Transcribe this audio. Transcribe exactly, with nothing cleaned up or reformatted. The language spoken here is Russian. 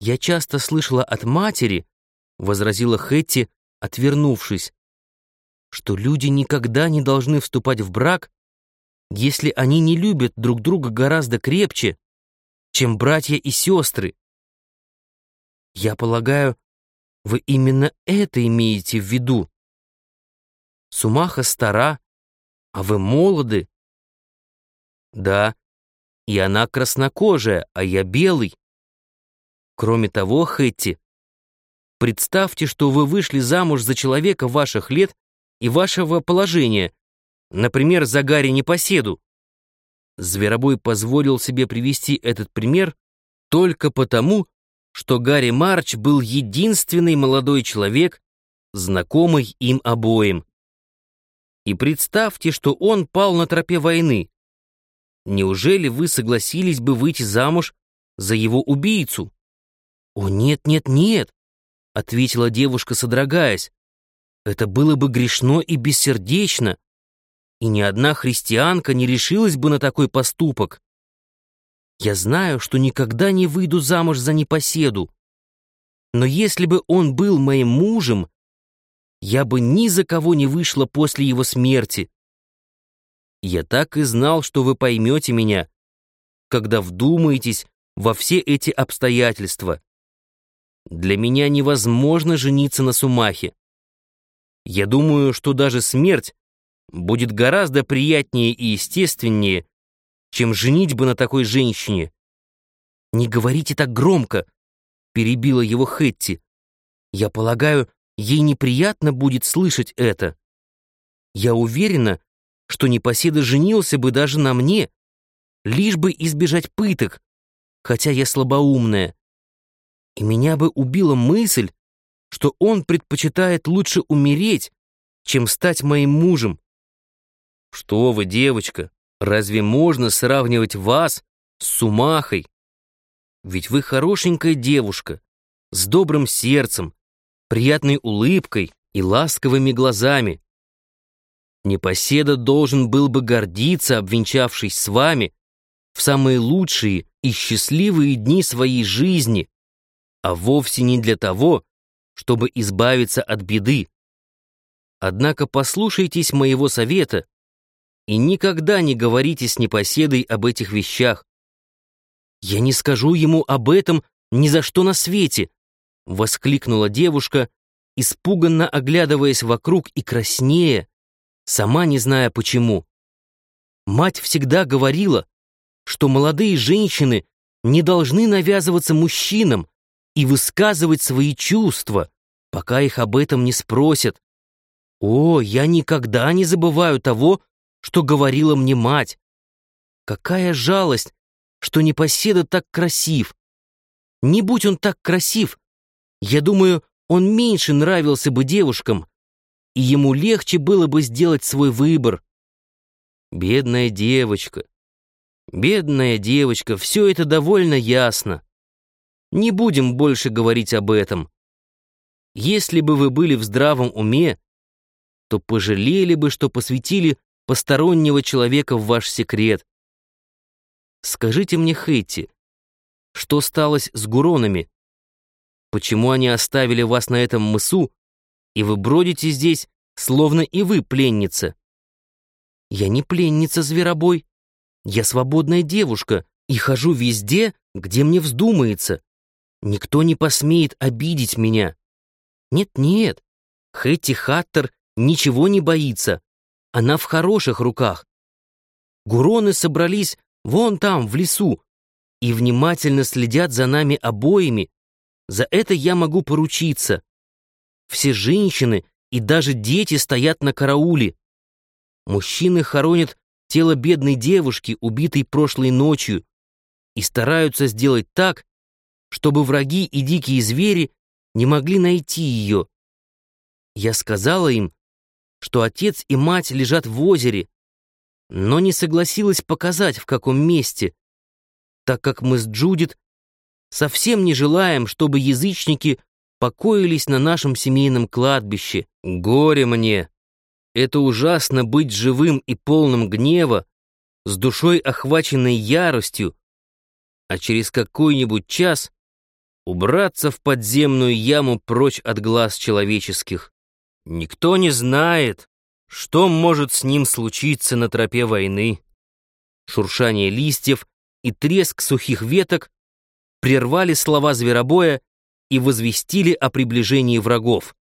«Я часто слышала от матери, — возразила Хэтти, отвернувшись, — что люди никогда не должны вступать в брак, если они не любят друг друга гораздо крепче, чем братья и сестры. Я полагаю, вы именно это имеете в виду. Сумаха стара, а вы молоды». «Да, и она краснокожая, а я белый. Кроме того, Хэтти, представьте, что вы вышли замуж за человека ваших лет и вашего положения, например, за Гарри Непоседу». Зверобой позволил себе привести этот пример только потому, что Гарри Марч был единственный молодой человек, знакомый им обоим. И представьте, что он пал на тропе войны. Неужели вы согласились бы выйти замуж за его убийцу? «О, нет, нет, нет!» — ответила девушка, содрогаясь. «Это было бы грешно и бессердечно, и ни одна христианка не решилась бы на такой поступок. Я знаю, что никогда не выйду замуж за Непоседу, но если бы он был моим мужем, я бы ни за кого не вышла после его смерти. Я так и знал, что вы поймете меня, когда вдумаетесь во все эти обстоятельства. Для меня невозможно жениться на Сумахе. Я думаю, что даже смерть будет гораздо приятнее и естественнее, чем женитьба на такой женщине». «Не говорите так громко», — перебила его Хэтти. «Я полагаю, ей неприятно будет слышать это. Я уверена, что Непоседа женился бы даже на мне, лишь бы избежать пыток, хотя я слабоумная. И меня бы убила мысль, что он предпочитает лучше умереть, чем стать моим мужем». «Что вы, девочка, разве можно сравнивать вас с Сумахой? Ведь вы хорошенькая девушка, с добрым сердцем, приятной улыбкой и ласковыми глазами. Непоседа должен был бы гордиться, обвенчавшись с вами в самые лучшие и счастливые дни своей жизни, а вовсе не для того, чтобы избавиться от беды. Однако послушайтесь моего совета и никогда не говорите с Непоседой об этих вещах». «Я не скажу ему об этом ни за что на свете!» — воскликнула девушка, испуганно оглядываясь вокруг и краснея, сама не зная почему. «Мать всегда говорила, что молодые женщины не должны навязываться мужчинам и высказывать свои чувства, пока их об этом не спросят. О, я никогда не забываю того, что говорила мне мать. Какая жалость, что Непоседа так красив. Не будь он так красив, я думаю, он меньше нравился бы девушкам, и ему легче было бы сделать свой выбор». «Бедная девочка, бедная девочка, все это довольно ясно. Не будем больше говорить об этом. Если бы вы были в здравом уме, то пожалели бы, что посвятили постороннего человека в ваш секрет. Скажите мне, Хэтти, что сталось с Гуронами? Почему они оставили вас на этом мысу, и вы бродите здесь, словно и вы пленница?» «Я не пленница, Зверобой. Я свободная девушка и хожу везде, где мне вздумается. Никто не посмеет обидеть меня. Нет-нет, Хэтти Хаттер ничего не боится. Она в хороших руках. Гуроны собрались вон там, в лесу, и внимательно следят за нами обоими. За это я могу поручиться. Все женщины и даже дети стоят на карауле. Мужчины хоронят тело бедной девушки, убитой прошлой ночью, и стараются сделать так, чтобы враги и дикие звери не могли найти ее. Я сказала им, что отец и мать лежат в озере, но не согласилась показать, в каком месте, так как мы с Джудит совсем не желаем, чтобы язычники покоились на нашем семейном кладбище. Горе мне! Это ужасно быть живым и полным гнева, с душой охваченной яростью, а через какой-нибудь час убраться в подземную яму прочь от глаз человеческих. Никто не знает, что может с ним случиться на тропе войны. Шуршание листьев и треск сухих веток прервали слова зверобоя и возвестили о приближении врагов.